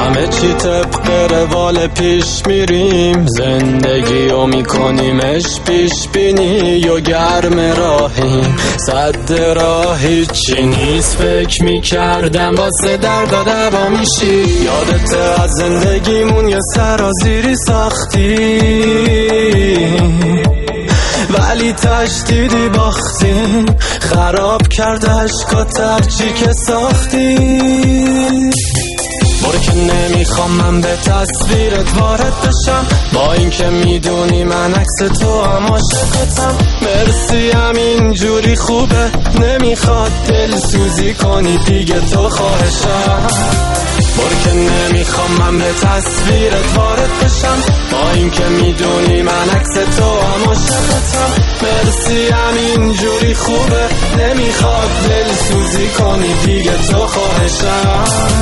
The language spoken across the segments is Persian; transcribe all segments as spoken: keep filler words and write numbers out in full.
همه چی طبق روال پیش میریم، زندگی رو میکنیمش پیش بینی و گرم راهیم، صد راهی چی نیست. فکر میکردم واسه درد و دوا میشی، یادت از زندگیمون یه سرازیری ساختی ولی تشدیدی باختیم، خراب کرده عشقات هرچی که ساختی. برو که نمیخوام من به تصویرت وارد بشم، با این که میدونی من عکس تو هم عاشقتم. مرسی همین جوری خوبه، نمیخواد دل سوزی کنی دیگه تو خواهشم. برو که نمیخوام من به تصویرت وارد بشم، با این که میدونی من عکس تو هم عاشقتم. مرسی همین جوری خوبه، نمیخواد دل سوزی کنی دیگه تو خواهشم.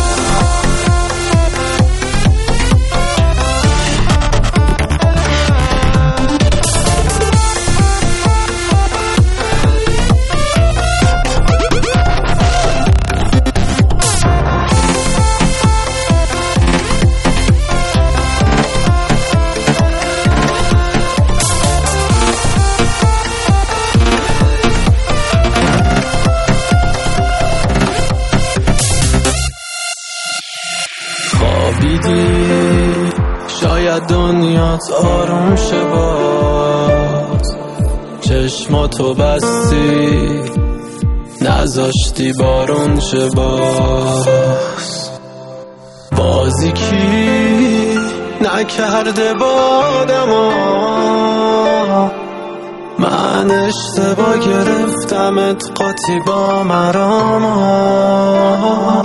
شاید دنیات آروم شه باز، چشماتو بستی نذاشتی بارون شه باز. بازی کی نکرده بادما، من اشتباه گرفتمت قاطی با مراما.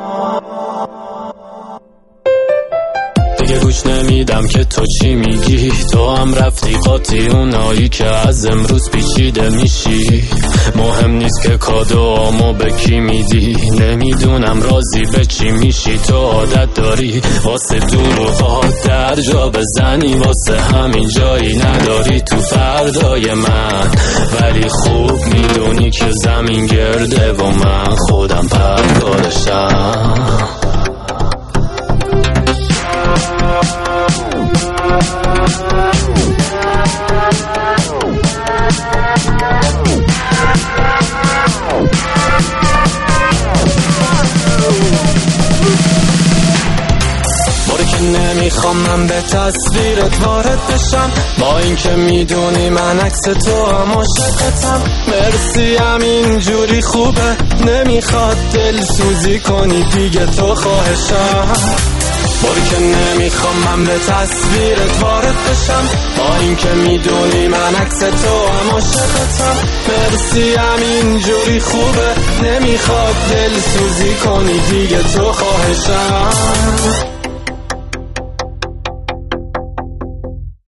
دیگه گوش نمیدم که تو چی میگی، تو هم رفتی قاطی اونایی که از امروز پیچیده میشی. مهم نیست که کادوامو به کی میدی، نمیدونم راضی به چی میشی. تو عادت داری واسه دروغات در جا بزنی، واسه همین جایی نداری تو فردای من. ولی خوب میدونی که زمین گرده و من خودم پردارشم. نمیخوام من به تصویرت وارد بشم، با این که میدونی من عکس تو هم عاشقتم. مرسی همین جوری خوبه، نمیخواد دل سوزی کنی دیگه تو خواهشم. برو که نمیخوام من به تصویرت وارد بشم، با این که میدونی من عکس تو هم عاشقتم. مرسی همین جوری خوبه، نمیخواد دل سوزی کنی دیگه تو خواهشم.